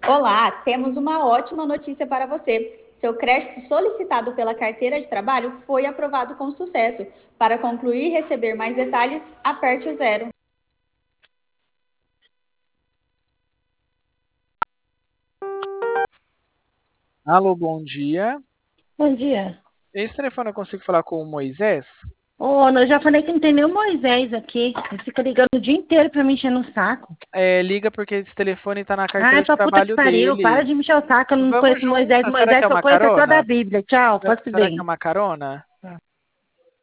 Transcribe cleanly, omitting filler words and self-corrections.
Olá, temos uma ótima notícia para você. Seu crédito solicitado pela carteira de trabalho foi aprovado com sucesso. Para concluir e receber mais detalhes, aperte o zero. Alô, bom dia. Bom dia. Esse telefone eu consigo falar com o Moisés? Ô, Ana, eu já falei que não tem nem o Moisés aqui. Ele fica ligando o dia inteiro pra me encher no saco. Liga porque esse telefone tá na carteira Ai, de pra puta que trabalho pariu. Para dele. de me encher o saco. Eu não Vamos conheço Moisés. juntas. Será Moisés que é que eu uma conheço é só da carona? Bíblia. Tchau, pode se Será que é bem. uma carona?